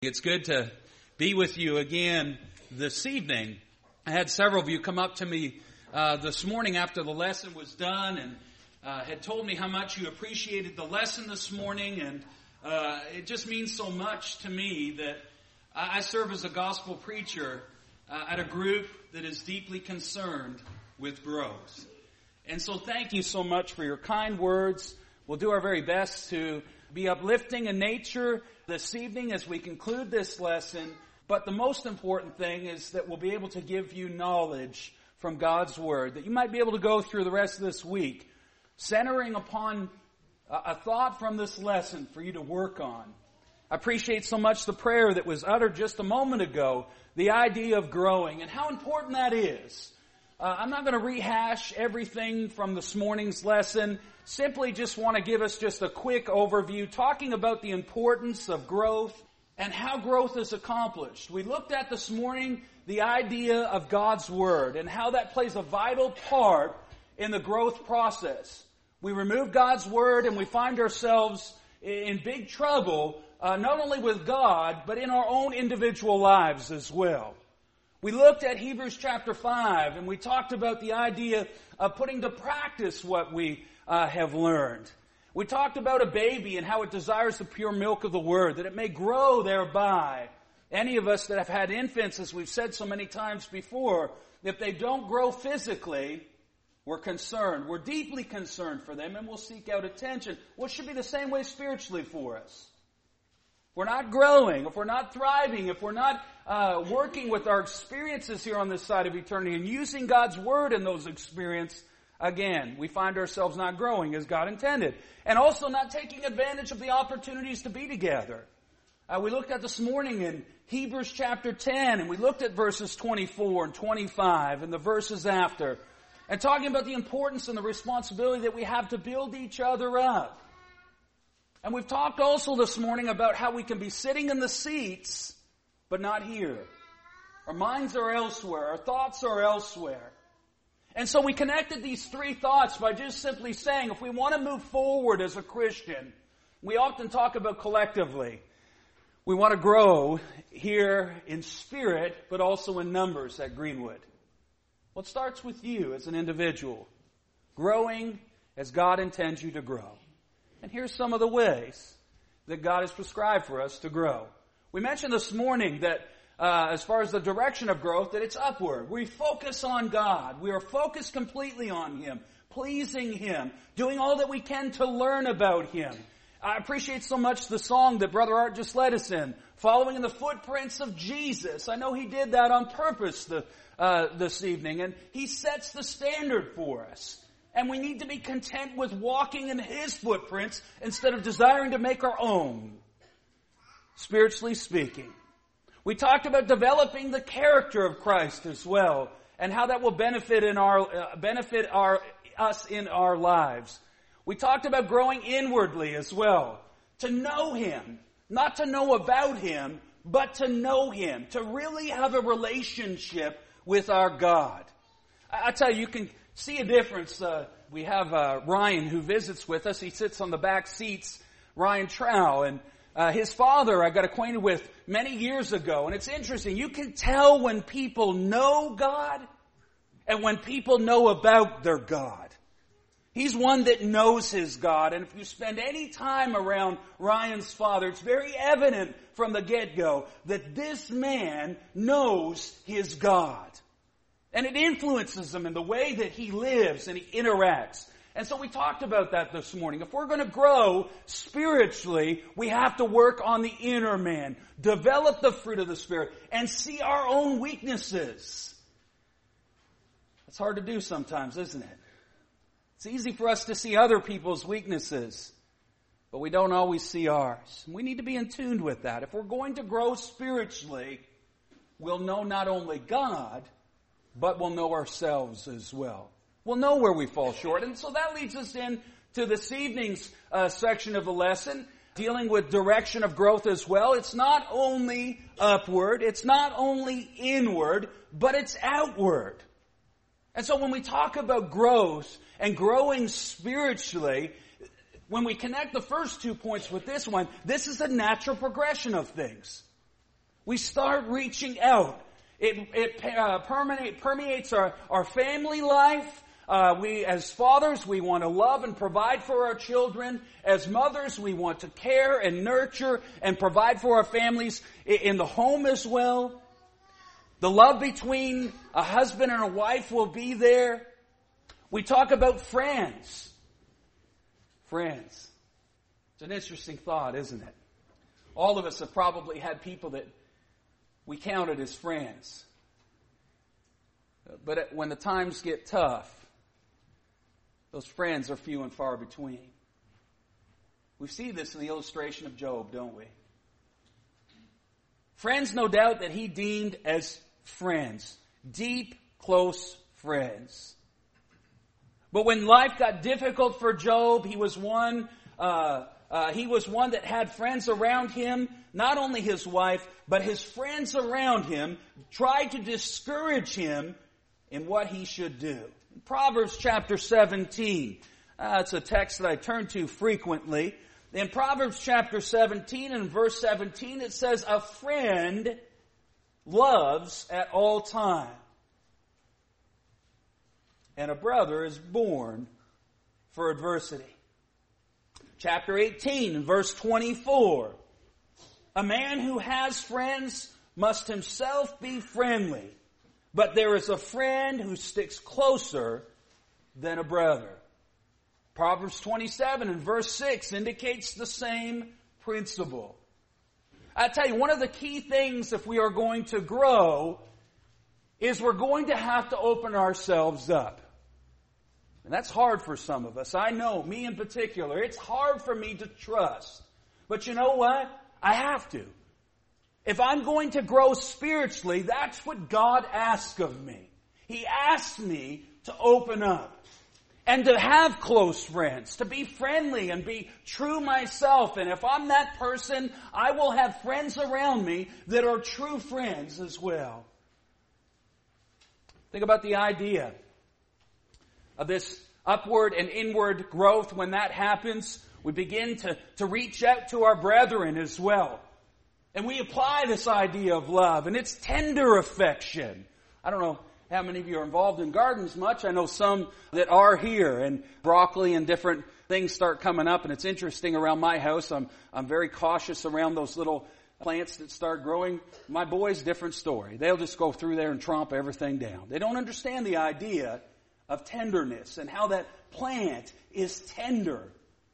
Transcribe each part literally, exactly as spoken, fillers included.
It's good to be with you again this evening. I had several of you come up to me uh, this morning after the lesson was done and uh, had told me how much you appreciated the lesson this morning, and uh, it just means so much to me that I serve as a gospel preacher uh, at a group that is deeply concerned with growth. And so thank you so much for your kind words. We'll do our very best to be uplifting in nature this evening as we conclude this lesson. But the most important thing is that we'll be able to give you knowledge from God's Word, that you might be able to go through the rest of this week centering upon a thought from this lesson for you to work on. I appreciate so much the prayer that was uttered just a moment ago, the idea of growing and how important that is. Uh, I'm not going to rehash everything from this morning's lesson. Simply just want to give us just a quick overview, talking about the importance of growth and how growth is accomplished. We looked at this morning the idea of God's Word and how that plays a vital part in the growth process. We remove God's Word and we find ourselves in big trouble, uh, not only with God, but in our own individual lives as well. We looked at Hebrews chapter five, and we talked about the idea of putting to practice what we uh, have learned. We talked about a baby and how it desires the pure milk of the Word, that it may grow thereby. Any of us that have had infants, as we've said so many times before, if they don't grow physically, we're concerned. We're deeply concerned for them, and we'll seek out attention. Well, it should be the same way spiritually for us. If we're not growing, if we're not thriving, if we're not uh, working with our experiences here on this side of eternity and using God's Word in those experiences, again, we find ourselves not growing as God intended. And also not taking advantage of the opportunities to be together. Uh, we looked at this morning in Hebrews chapter ten, and we looked at verses twenty-four and twenty-five and the verses after, and talking about the importance and the responsibility that we have to build each other up. And we've talked also this morning about how we can be sitting in the seats, but not here. Our minds are elsewhere. Our thoughts are elsewhere. And so we connected these three thoughts by just simply saying, if we want to move forward as a Christian, we often talk about collectively. We want to grow here in spirit, but also in numbers at Greenwood. Well, it starts with you as an individual, growing as God intends you to grow. And here's some of the ways that God has prescribed for us to grow. We mentioned this morning that uh, as far as the direction of growth, that it's upward. We focus on God. We are focused completely on Him, pleasing Him, doing all that we can to learn about Him. I appreciate so much the song that Brother Art just led us in, following in the footprints of Jesus. I know he did that on purpose the, uh, this evening, and he sets the standard for us. And we need to be content with walking in His footprints instead of desiring to make our own, spiritually speaking. We talked about developing the character of Christ as well, and how that will benefit in our uh, benefit our us in our lives. We talked about growing inwardly as well, to know Him, not to know about Him, but to know Him, to really have a relationship with our God. I, I tell you, you can see a difference. Uh, we have uh, Ryan who visits with us. He sits on the back seats, Ryan Trow, and uh, his father I got acquainted with many years ago. And it's interesting. You can tell when people know God and when people know about their God. He's one that knows his God. And if you spend any time around Ryan's father, it's very evident from the get-go that this man knows his God. And it influences him in the way that he lives and he interacts. And so we talked about that this morning. If we're going to grow spiritually, we have to work on the inner man, develop the fruit of the Spirit, and see our own weaknesses. That's hard to do sometimes, isn't it? It's easy for us to see other people's weaknesses, but we don't always see ours. We need to be in tune with that. If we're going to grow spiritually, we'll know not only God, but we'll know ourselves as well. We'll know where we fall short. And so that leads us in to this evening's uh, section of the lesson, dealing with direction of growth as well. It's not only upward, it's not only inward, but it's outward. And so when we talk about growth and growing spiritually, when we connect the first two points with this one, this is a natural progression of things. We start reaching out. It, it uh, permeate, permeates our, our family life. Uh, we, as fathers, we want to love and provide for our children. As mothers, we want to care and nurture and provide for our families in the home as well. The love between a husband and a wife will be there. We talk about friends. Friends. It's an interesting thought, isn't it? All of us have probably had people that we counted as friends. But when the times get tough, those friends are few and far between. We see this in the illustration of Job, don't we? Friends, no doubt, that he deemed as friends. Deep, close friends. But when life got difficult for Job, he was one, uh, uh, he was one that had friends around him. Not only his wife, but his friends around him tried to discourage him in what he should do. In Proverbs chapter seventeen, uh, it's a text that I turn to frequently. In Proverbs chapter seventeen and verse seventeen, it says, "A friend loves at all times, and a brother is born for adversity." Chapter eighteen and verse twenty-four, "A man who has friends must himself be friendly, but there is a friend who sticks closer than a brother." Proverbs twenty-seven and verse six indicates the same principle. I tell you, one of the key things if we are going to grow is we're going to have to open ourselves up. And that's hard for some of us. I know, me in particular, it's hard for me to trust. But you know what? I have to. If I'm going to grow spiritually, that's what God asks of me. He asks me to open up and to have close friends, to be friendly and be true myself. And if I'm that person, I will have friends around me that are true friends as well. Think about the idea of this upward and inward growth. When that happens, we begin to, to reach out to our brethren as well. And we apply this idea of love, and it's tender affection. I don't know how many of you are involved in gardens much. I know some that are here, and broccoli and different things start coming up, and it's interesting around my house. I'm I'm very cautious around those little plants that start growing. My boys, different story. They'll just go through there and tromp everything down. They don't understand the idea of tenderness and how that plant is tender.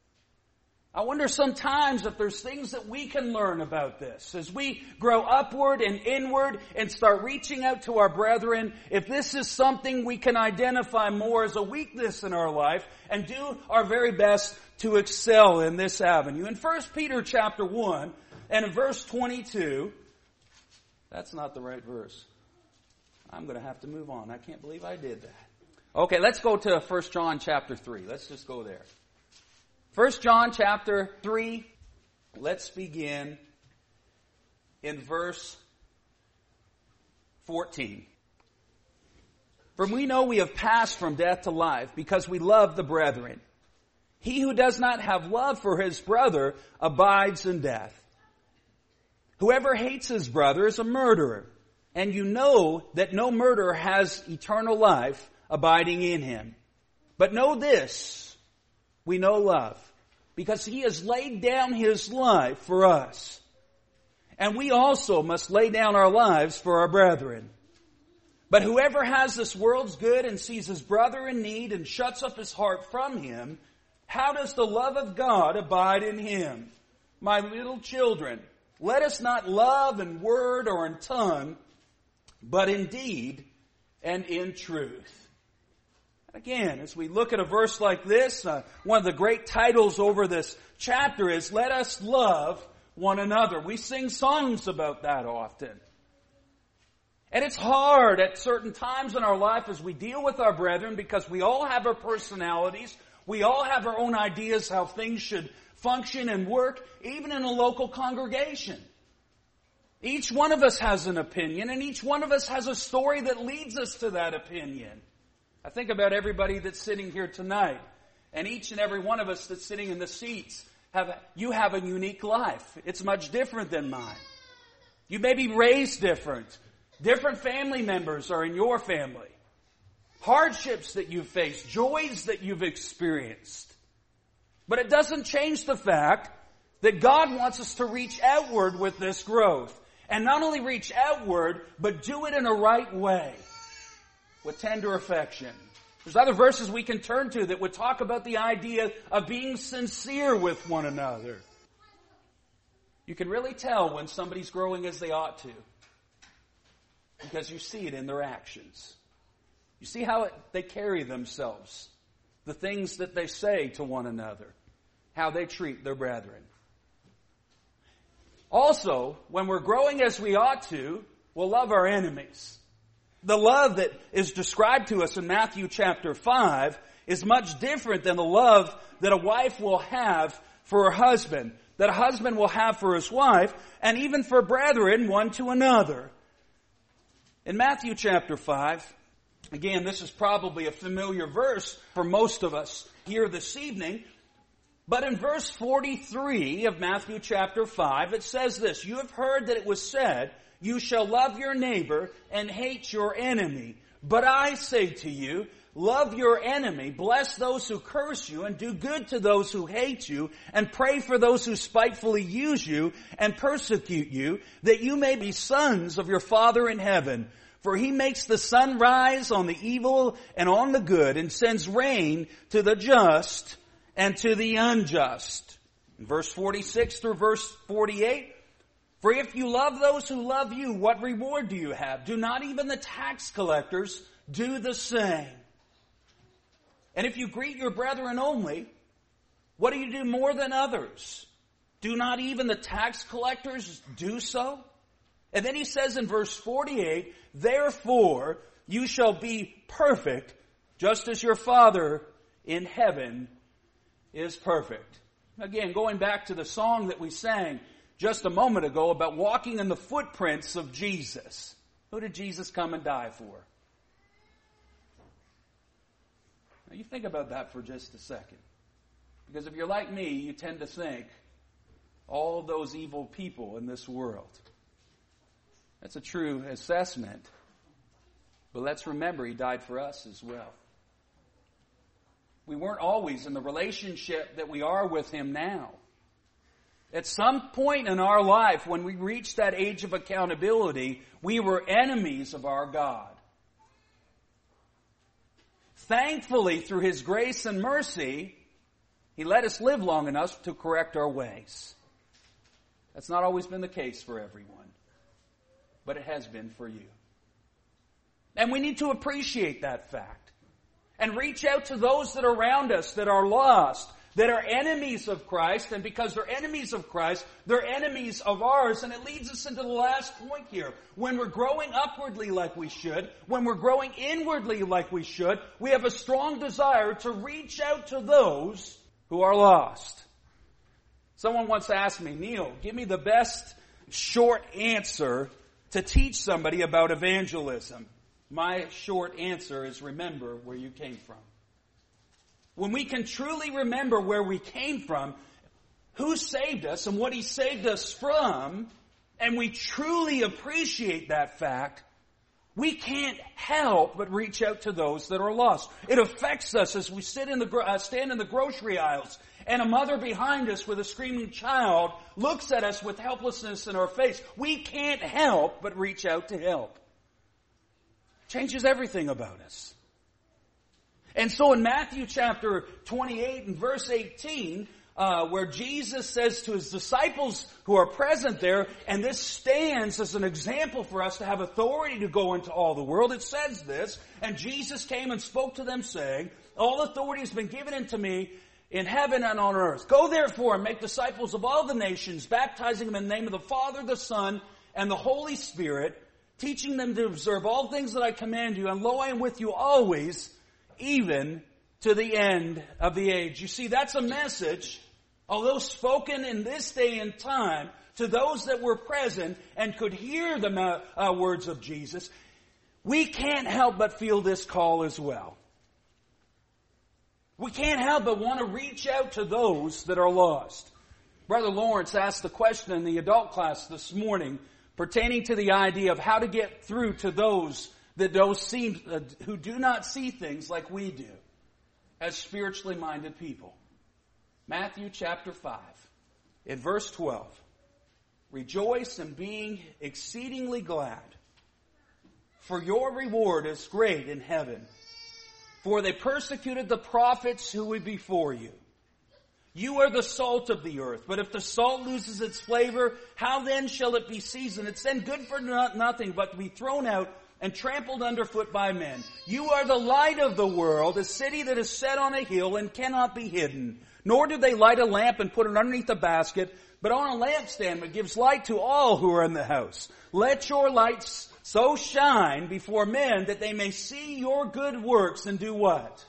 I wonder sometimes if there's things that we can learn about this. As we grow upward and inward and start reaching out to our brethren, if this is something we can identify more as a weakness in our life and do our very best to excel in this avenue. In First Peter chapter one and in verse twenty-two, that's not the right verse. I'm going to have to move on. I can't believe I did that. Okay, let's go to First John chapter three. Let's just go there. First John chapter three, let's begin in verse fourteen. "For we know we have passed from death to life because we love the brethren. He who does not have love for his brother abides in death. Whoever hates his brother is a murderer, and you know that no murderer has eternal life abiding in him. But know this, we know love, because he has laid down his life for us. And we also must lay down our lives for our brethren. But whoever has this world's good and sees his brother in need and shuts up his heart from him, how does the love of God abide in him? My little children, let us not love in word or in tongue, but in deed and in truth." Again, as we look at a verse like this, uh, one of the great titles over this chapter is, "Let us love one another." We sing songs about that often. And it's hard at certain times in our life as we deal with our brethren because we all have our personalities. We all have our own ideas how things should function and work, even in a local congregation. Each one of us has an opinion, and each one of us has a story that leads us to that opinion. I think about everybody that's sitting here tonight, and each and every one of us that's sitting in the seats, have you have a unique life. It's much different than mine. You may be raised different. Different family members are in your family. Hardships that you've faced, joys that you've experienced. But it doesn't change the fact that God wants us to reach outward with this growth. And not only reach outward, but do it in a right way. With tender affection. There's other verses we can turn to that would talk about the idea of being sincere with one another. You can really tell when somebody's growing as they ought to. Because you see it in their actions. You see how it, they carry themselves. The things that they say to one another. How they treat their brethren. Also, when we're growing as we ought to, we'll love our enemies. The love that is described to us in Matthew chapter five is much different than the love that a wife will have for her husband, that a husband will have for his wife, and even for brethren one to another. In Matthew chapter five, again, this is probably a familiar verse for most of us here this evening, but in verse forty-three of Matthew chapter five, it says this, "You have heard that it was said, you shall love your neighbor and hate your enemy. But I say to you, love your enemy, bless those who curse you, and do good to those who hate you, and pray for those who spitefully use you and persecute you, that you may be sons of your Father in heaven. For he makes the sun rise on the evil and on the good, and sends rain to the just and to the unjust." In verse forty-six through verse forty-eight, "For if you love those who love you, what reward do you have? Do not even the tax collectors do the same? And if you greet your brethren only, what do you do more than others? Do not even the tax collectors do so?" And then he says in verse forty-eight, "Therefore you shall be perfect, just as your Father in heaven is perfect." Again, going back to the song that we sang just a moment ago about walking in the footprints of Jesus. Who did Jesus come and die for? Now you think about that for just a second. Because if you're like me, you tend to think all those evil people in this world. That's a true assessment. But let's remember he died for us as well. We weren't always in the relationship that we are with him now. At some point in our life, when we reached that age of accountability, we were enemies of our God. Thankfully, through his grace and mercy, he let us live long enough to correct our ways. That's not always been the case for everyone, but it has been for you. And we need to appreciate that fact and reach out to those that are around us that are lost, that are enemies of Christ, and because they're enemies of Christ, they're enemies of ours. And it leads us into the last point here. When we're growing upwardly like we should, when we're growing inwardly like we should, we have a strong desire to reach out to those who are lost. Someone once asked me, "Neil, give me the best short answer to teach somebody about evangelism." My short answer is, remember where you came from. When we can truly remember where we came from, who saved us and what he saved us from, and we truly appreciate that fact, we can't help but reach out to those that are lost. It affects us as we sit in the uh, stand in the grocery aisles, and a mother behind us with a screaming child looks at us with helplessness in our face. We can't help but reach out to help. Changes everything about us. And so in Matthew chapter twenty-eight and verse eighteen, uh, where Jesus says to his disciples who are present there, and this stands as an example for us to have authority to go into all the world, it says this, "And Jesus came and spoke to them, saying, all authority has been given unto me in heaven and on earth. Go therefore and make disciples of all the nations, baptizing them in the name of the Father, the Son, and the Holy Spirit, teaching them to observe all things that I command you, and lo, I am with you always, even to the end of the age." You see, that's a message, although spoken in this day and time, to those that were present and could hear the uh, words of Jesus. We can't help but feel this call as well. We can't help but want to reach out to those that are lost. Brother Lawrence asked the question in the adult class this morning, pertaining to the idea of how to get through to those that those seem, uh, who do not see things like we do as spiritually minded people. Matthew chapter five, in verse twelve. Rejoice in being exceedingly glad, for your reward is great in heaven. For they persecuted the prophets who were before you. You are the salt of the earth, but if the salt loses its flavor, how then shall it be seasoned? It's then good for nothing but to be thrown out and trampled underfoot by men. You are the light of the world, a city that is set on a hill and cannot be hidden. Nor do they light a lamp and put it underneath a basket, but on a lampstand that gives light to all who are in the house. Let your lights so shine before men that they may see your good works and do what?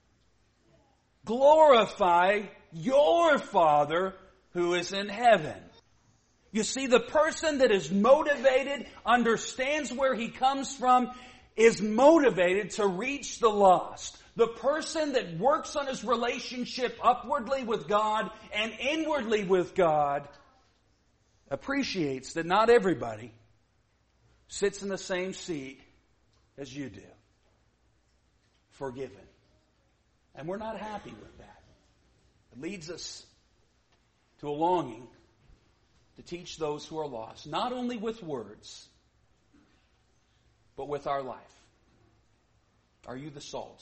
Glorify your Father who is in heaven. You see, the person that is motivated, understands where he comes from, is motivated to reach the lost. The person that works on his relationship upwardly with God and inwardly with God appreciates that not everybody sits in the same seat as you do. Forgiven. And we're not happy with that. It leads us to a longing to teach those who are lost, not only with words, but with our life. Are you the salt?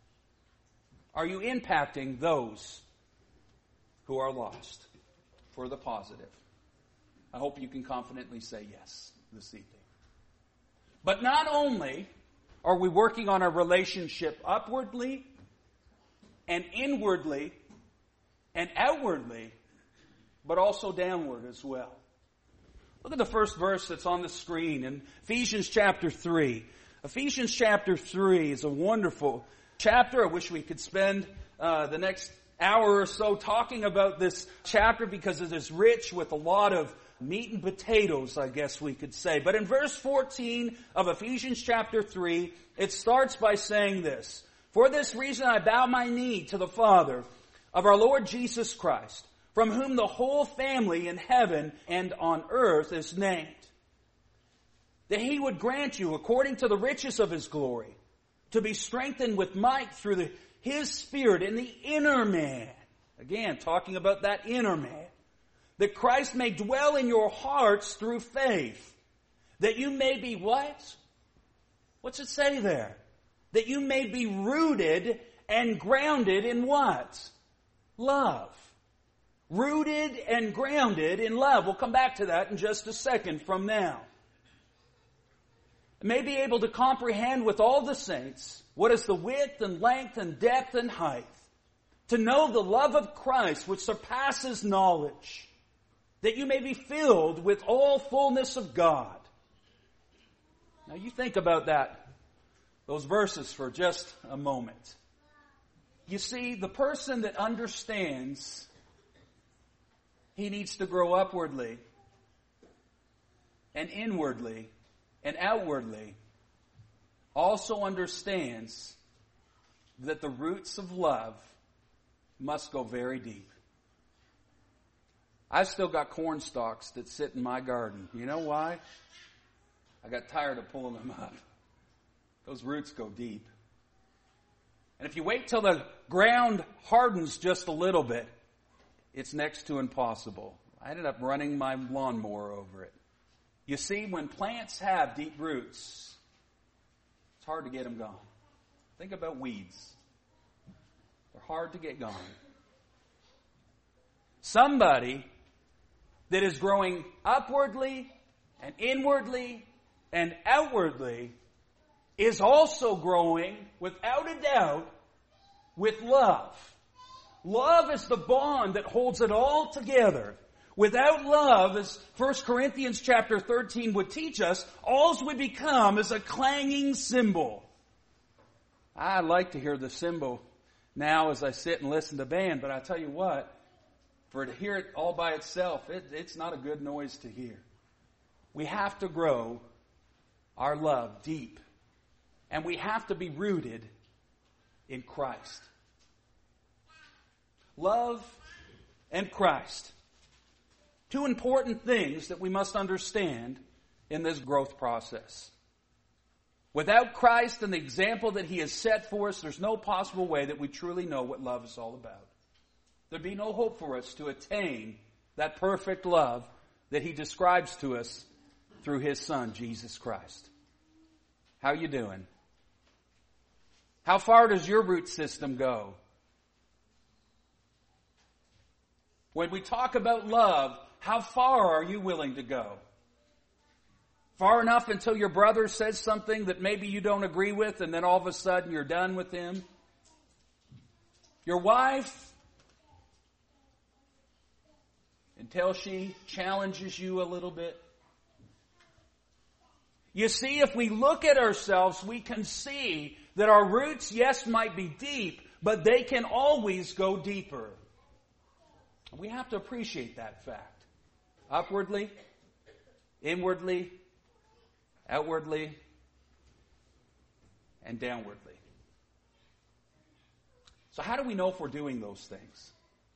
Are you impacting those who are lost for the positive? I hope you can confidently say yes this evening. But not only are we working on our relationship upwardly and inwardly and outwardly, but also downward as well. Look at the first verse that's on the screen in Ephesians chapter three. Ephesians chapter three is a wonderful chapter. I wish we could spend uh, the next hour or so talking about this chapter because it is rich with a lot of meat and potatoes, I guess we could say. But in verse fourteen of Ephesians chapter three, it starts by saying this: For this reason I bow my knee to the Father of our Lord Jesus Christ, from whom the whole family in heaven and on earth is named, that he would grant you, according to the riches of his glory, to be strengthened with might through the, his Spirit in the inner man. Again, talking about that inner man. That Christ may dwell in your hearts through faith. That you may be what? What's it say there? That you may be rooted and grounded in what? Love. Rooted and grounded in love. We'll come back to that in just a second from now. May be able to comprehend with all the saints what is the width and length and depth and height. To know the love of Christ which surpasses knowledge. That you may be filled with all fullness of God. Now you think about that, those verses for just a moment. You see, the person that understands he needs to grow upwardly and inwardly and outwardly also understands that the roots of love must go very deep. I've still got corn stalks that sit in my garden. You know why? I got tired of pulling them up. Those roots go deep. And if you wait till the ground hardens just a little bit, it's next to impossible. I ended up running my lawnmower over it. You see, when plants have deep roots, it's hard to get them gone. Think about weeds. They're hard to get gone. Somebody that is growing upwardly and inwardly and outwardly is also growing, without a doubt, with love. Love is the bond that holds it all together. Without love, as First Corinthians chapter thirteen would teach us, all we become is a clanging cymbal. I like to hear the cymbal now as I sit and listen to band, but I tell you what, for to hear it all by itself, it, it's not a good noise to hear. We have to grow our love deep, and we have to be rooted in Christ. Love and Christ. Two important things that we must understand in this growth process. Without Christ and the example that He has set for us, there's no possible way that we truly know what love is all about. There'd be no hope for us to attain that perfect love that He describes to us through His Son, Jesus Christ. How you doing? How far does your root system go? When we talk about love, how far are you willing to go? Far enough until your brother says something that maybe you don't agree with, and then all of a sudden you're done with him? Your wife, until she challenges you a little bit? You see, if we look at ourselves, we can see that our roots, yes, might be deep, but they can always go deeper. We have to appreciate that fact. Upwardly, inwardly, outwardly, and downwardly. So how do we know if we're doing those things?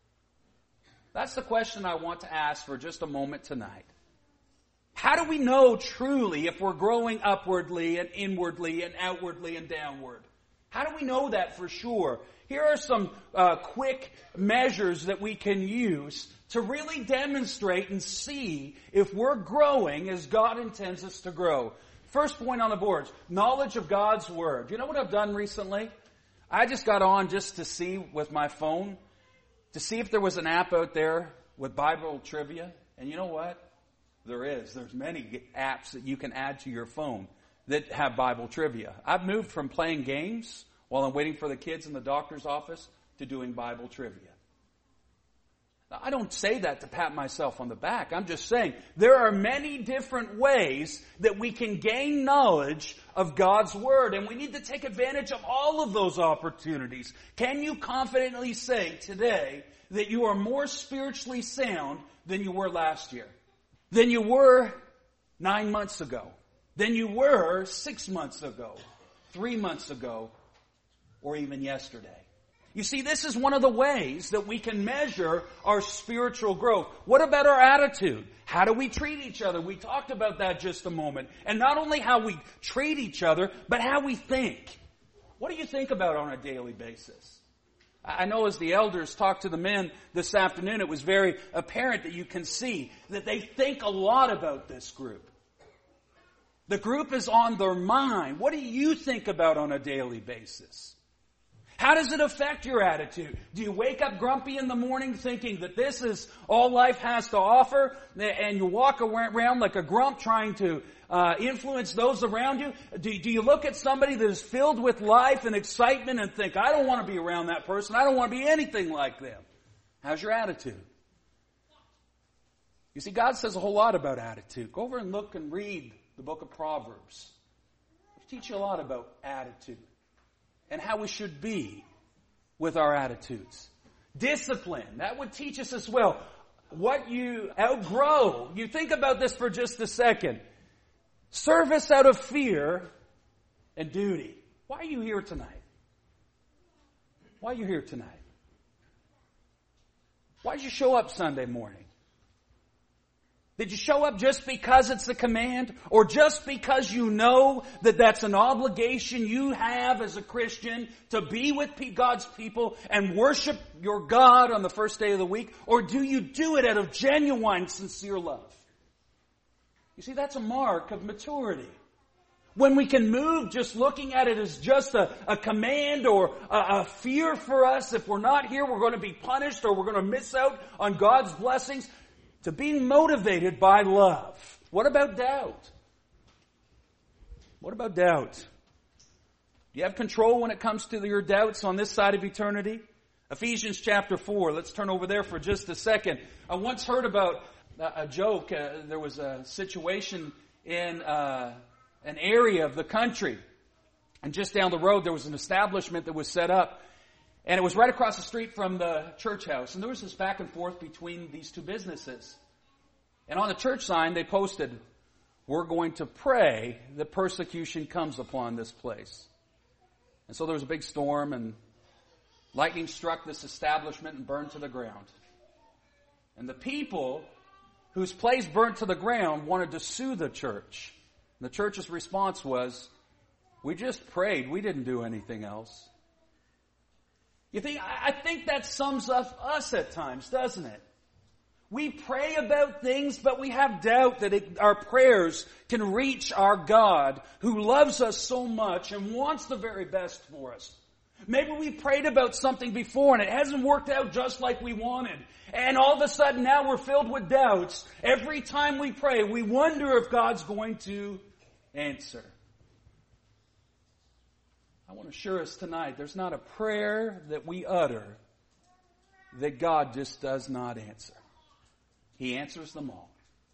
That's the question I want to ask for just a moment tonight. How do we know truly if we're growing upwardly and inwardly and outwardly and downward? How do we know that for sure? Here are some uh, quick measures that we can use to really demonstrate and see if we're growing as God intends us to grow. First point on the boards, knowledge of God's Word. You know what I've done recently? I just got on just to see with my phone, to see if there was an app out there with Bible trivia. And you know what? There is. There's many apps that you can add to your phone that have Bible trivia. I've moved from playing games while I'm waiting for the kids in the doctor's office to doing Bible trivia. Now, I don't say that to pat myself on the back. I'm just saying there are many different ways that we can gain knowledge of God's Word, and we need to take advantage of all of those opportunities. Can you confidently say today that you are more spiritually sound than you were last year? Than you were nine months ago? Than you were six months ago? Three months ago? Or even yesterday? You see, this is one of the ways that we can measure our spiritual growth. What about our attitude? How do we treat each other? We talked about that just a moment. And not only how we treat each other, but how we think. What do you think about on a daily basis? I know as the elders talked to the men this afternoon, it was very apparent that you can see that they think a lot about this group. The group is on their mind. What do you think about on a daily basis? How does it affect your attitude? Do you wake up grumpy in the morning thinking that this is all life has to offer, and you walk around like a grump trying to uh, influence those around you? Do, do you look at somebody that is filled with life and excitement and think, I don't want to be around that person. I don't want to be anything like them. How's your attitude? You see, God says a whole lot about attitude. Go over and look and read the book of Proverbs. It'll teach you a lot about attitude and how we should be with our attitudes. Discipline, that would teach us as well. What you outgrow, you think about this for just a second. Service out of fear and duty. Why are you here tonight? Why are you here tonight? Why did you show up Sunday morning? Did you show up just because it's a command? Or just because you know that that's an obligation you have as a Christian to be with God's people and worship your God on the first day of the week? Or do you do it out of genuine, sincere love? You see, that's a mark of maturity. When we can move just looking at it as just a, a command or a, a fear for us, if we're not here, we're going to be punished or we're going to miss out on God's blessings, to being motivated by love. What about doubt? What about doubt? Do you have control when it comes to your doubts on this side of eternity? Ephesians chapter four. Let's turn over there for just a second. I once heard about a joke. Uh, there was a situation in uh, an area of the country. And just down the road, there was an establishment that was set up. And it was right across the street from the church house. And there was this back and forth between these two businesses. And on the church sign, they posted, we're going to pray that persecution comes upon this place. And so there was a big storm, and lightning struck this establishment and burned to the ground. And the people whose place burnt to the ground, wanted to sue the church. And the church's response was, we just prayed. We didn't do anything else. You think, I think that sums up us at times, doesn't it? We pray about things, but we have doubt that it, our prayers can reach our God who loves us so much and wants the very best for us. Maybe we prayed about something before and it hasn't worked out just like we wanted. And all of a sudden now we're filled with doubts. Every time we pray, we wonder if God's going to answer. I want to assure us tonight, there's not a prayer that we utter that God just does not answer. He answers them all.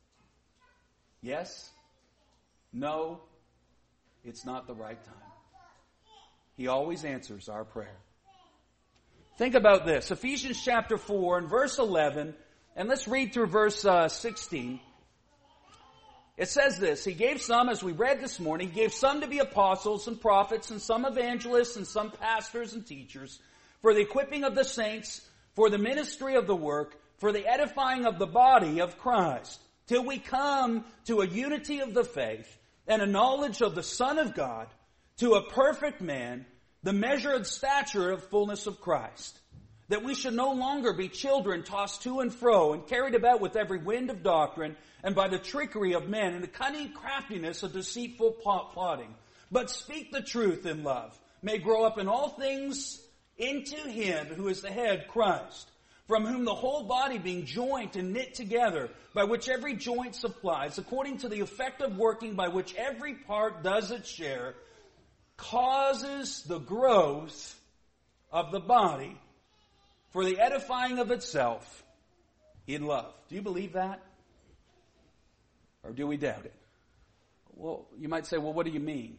Yes, no, it's not the right time. He always answers our prayer. Think about this. Ephesians chapter four and verse eleven, and let's read through verse uh, sixteen. It says this, He gave some, as we read this morning, He gave some to be apostles and prophets, and some evangelists, and some pastors and teachers, for the equipping of the saints, for the ministry of the work, for the edifying of the body of Christ, till we come to a unity of the faith and a knowledge of the Son of God, to a perfect man, the measure and stature of fullness of Christ, that we should no longer be children tossed to and fro and carried about with every wind of doctrine and by the trickery of men and the cunning craftiness of deceitful plotting, but speak the truth in love, may grow up in all things into Him who is the head, Christ, from whom the whole body being joined and knit together, by which every joint supplies, according to the effective working by which every part does its share, causes the growth of the body for the edifying of itself in love. Do you believe that? Or do we doubt it? Well, you might say, well, what do you mean?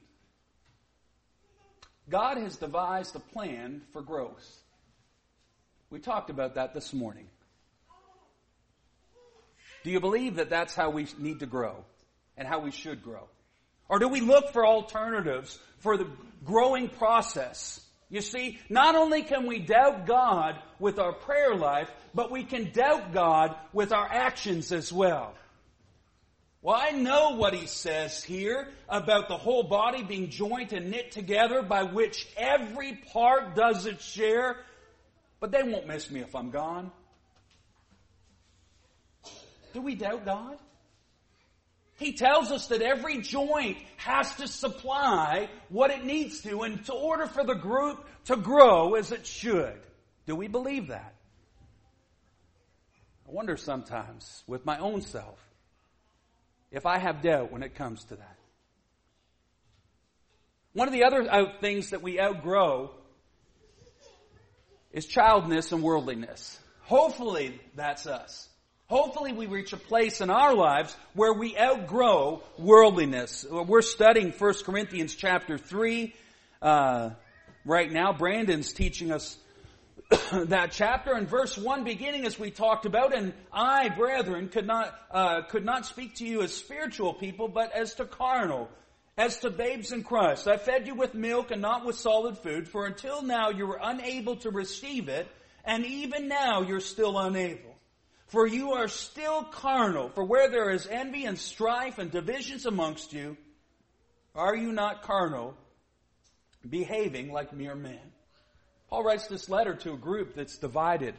God has devised a plan for growth. We talked about that this morning. Do you believe that that's how we need to grow and how we should grow? Or do we look for alternatives for the growing process? You see, not only can we doubt God with our prayer life, but we can doubt God with our actions as well. Well, I know what He says here about the whole body being joined and knit together, by which every part does its share, but they won't miss me if I'm gone. Do we doubt God? He tells us that every joint has to supply what it needs to in order for the group to grow as it should. Do we believe that? I wonder sometimes with my own self if I have doubt when it comes to that. One of the other things that we outgrow is childness and worldliness. Hopefully that's us. Hopefully we reach a place in our lives where we outgrow worldliness. We're studying First Corinthians chapter three uh, right now. Brandon's teaching us that chapter. In verse one beginning, as we talked about, and I, brethren, could not uh, could not speak to you as spiritual people, but as to carnal, as to babes in Christ. I fed you with milk and not with solid food, for until now you were unable to receive it, and even now you're still unable. For you are still carnal. For where there is envy and strife and divisions amongst you, are you not carnal, behaving like mere men? Paul writes this letter to a group that's divided.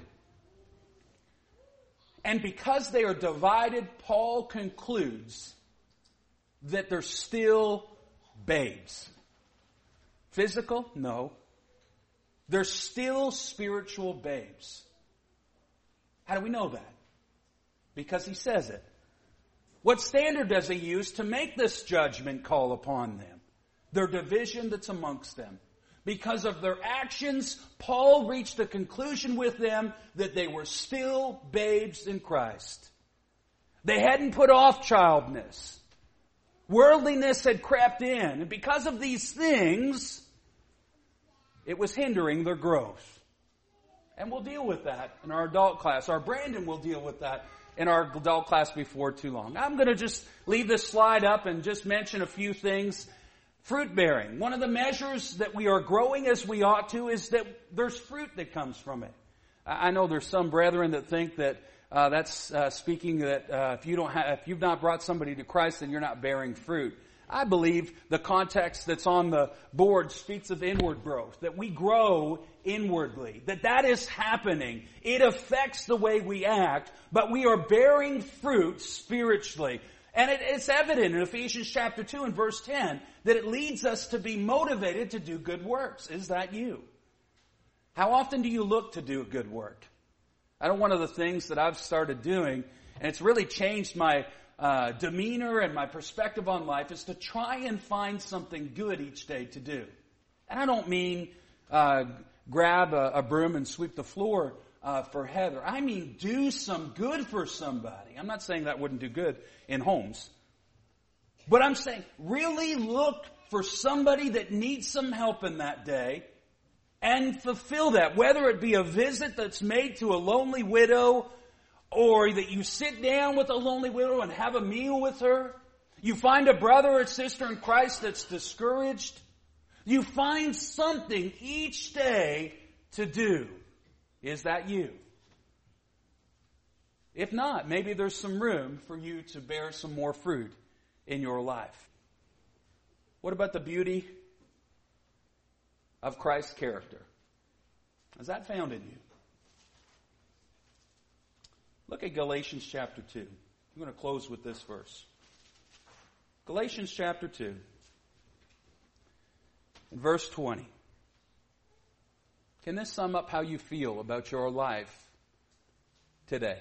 And because they are divided, Paul concludes that they're still babes. Physical? No. They're still spiritual babes. How do we know that? Because he says it. What standard does he use to make this judgment call upon them? Their division that's amongst them. Because of their actions, Paul reached a conclusion with them that they were still babes in Christ. They hadn't put off childness. Worldliness had crept in. And because of these things, it was hindering their growth. And we'll deal with that in our adult class. Our Brandon will deal with that in our adult class before too long. I'm going to just leave this slide up and just mention a few things. Fruit bearing. One of the measures that we are growing as we ought to is that there's fruit that comes from it. I know there's some brethren that think that uh, that's uh, speaking that uh, if you don't have, if you've not brought somebody to Christ, then you're not bearing fruit. I believe the context that's on the board speaks of inward growth, that we grow inwardly, that that is happening. It affects the way we act, but we are bearing fruit spiritually. And it, it's evident in Ephesians chapter two and verse ten that it leads us to be motivated to do good works. Is that you? How often do you look to do a good work? I know one of the things that I've started doing, and it's really changed my uh, demeanor and my perspective on life, is to try and find something good each day to do. And I don't mean uh, grab a, a broom and sweep the floor uh, for Heather. I mean do some good for somebody. I'm not saying that wouldn't do good in homes. But I'm saying really look for somebody that needs some help in that day and fulfill that. Whether it be a visit that's made to a lonely widow, or that you sit down with a lonely widow and have a meal with her. You find a brother or sister in Christ that's discouraged. You find something each day to do. Is that you? If not, maybe there's some room for you to bear some more fruit in your life. What about the beauty of Christ's character? Is that found in you? Look at Galatians chapter two. I'm going to close with this verse. Galatians chapter two, and verse twenty. Can this sum up how you feel about your life today?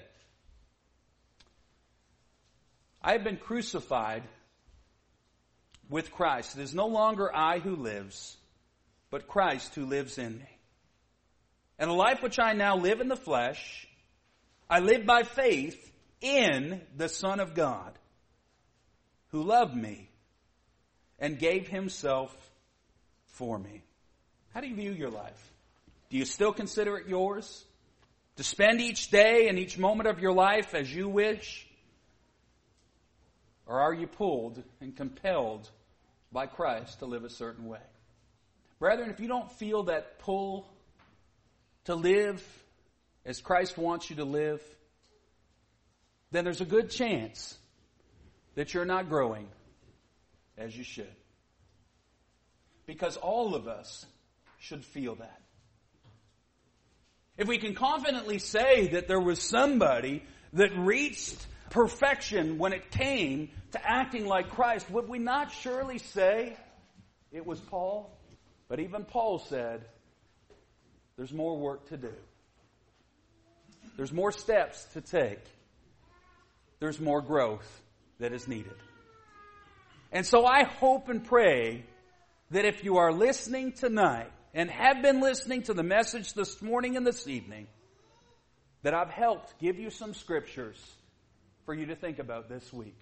I have been crucified with Christ. It is no longer I who lives, but Christ who lives in me. And the life which I now live in the flesh, I live by faith in the Son of God, who loved me and gave himself for me. How do you view your life? Do you still consider it yours? To spend each day and each moment of your life as you wish? Or are you pulled and compelled by Christ to live a certain way? Brethren, if you don't feel that pull to live as Christ wants you to live, then there's a good chance that you're not growing as you should. Because all of us should feel that. If we can confidently say that there was somebody that reached perfection when it came to acting like Christ, would we not surely say it was Paul? But even Paul said, there's more work to do. There's more steps to take. There's more growth that is needed. And so I hope and pray that if you are listening tonight and have been listening to the message this morning and this evening, that I've helped give you some scriptures for you to think about this week.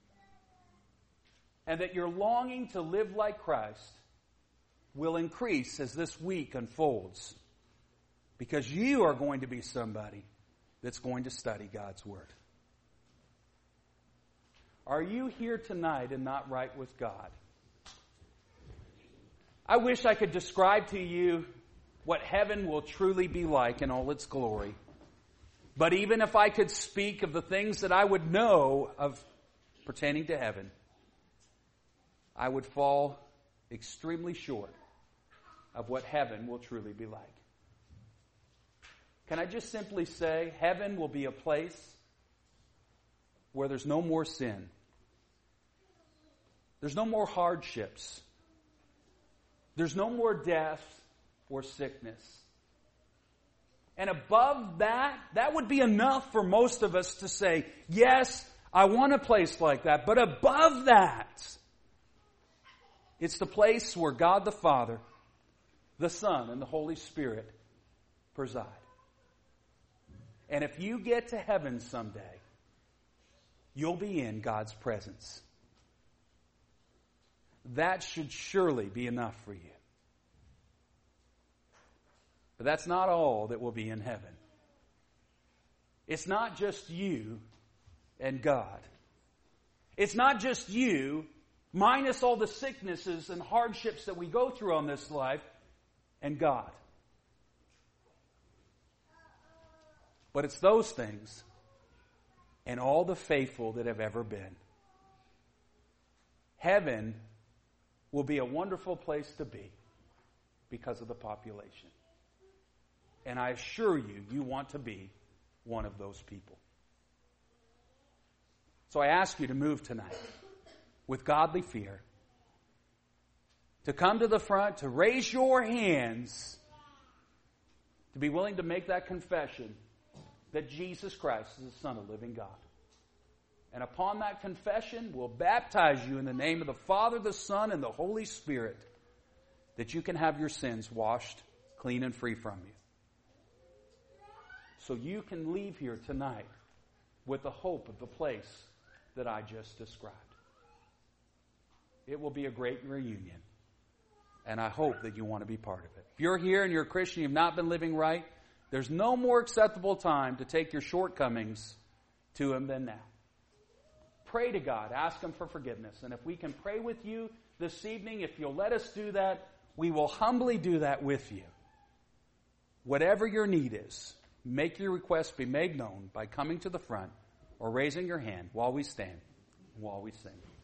And that your longing to live like Christ will increase as this week unfolds. Because you are going to be somebody that's going to study God's Word. Are you here tonight and not right with God? I wish I could describe to you what heaven will truly be like in all its glory. But even if I could speak of the things that I would know of pertaining to heaven, I would fall extremely short of what heaven will truly be like. Can I just simply say, heaven will be a place where there's no more sin. There's no more hardships. There's no more death or sickness. And above that, that would be enough for most of us to say, yes, I want a place like that. But above that, it's the place where God the Father, the Son, and the Holy Spirit preside. And if you get to heaven someday, you'll be in God's presence. That should surely be enough for you. But that's not all that will be in heaven. It's not just you and God. It's not just you, minus all the sicknesses and hardships that we go through on this life, and God. But it's those things and all the faithful that have ever been. Heaven will be a wonderful place to be because of the population. And I assure you, you want to be one of those people. So I ask you to move tonight with godly fear, to come to the front, to raise your hands, to be willing to make that confession that Jesus Christ is the Son of the living God. And upon that confession, we'll baptize you in the name of the Father, the Son, and the Holy Spirit, that you can have your sins washed clean and free from you. So you can leave here tonight with the hope of the place that I just described. It will be a great reunion. And I hope that you want to be part of it. If you're here and you're a Christian, you've not been living right, there's no more acceptable time to take your shortcomings to Him than now. Pray to God. Ask Him for forgiveness. And if we can pray with you this evening, if you'll let us do that, we will humbly do that with you. Whatever your need is, make your request be made known by coming to the front or raising your hand while we stand, while we sing.